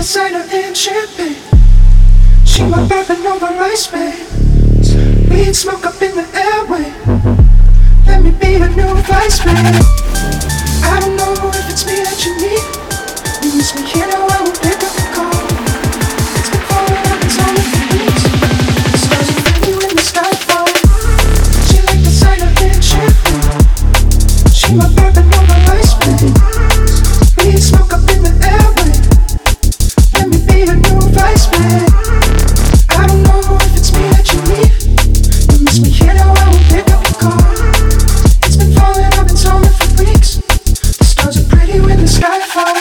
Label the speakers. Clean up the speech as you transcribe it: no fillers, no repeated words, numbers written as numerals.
Speaker 1: designer and champagne. She my bourbon over ice, babe. Weed smoke up in the airway. Let me be your new vice, man. I don't know if it's me that you need. You miss me here, now I won't pick up the call. It's been falling up, it's only for weeks. The stars are pretty when the sky fall. She like designer and champagne. She my bourbon over ice, babe. Weed smoke up in the airway. Let me be your new vice, man. I don't know if it's me that you need. You miss me here, now I won't pick up the call. It's been falling up, it's only for weeks. The stars are pretty when the sky falls.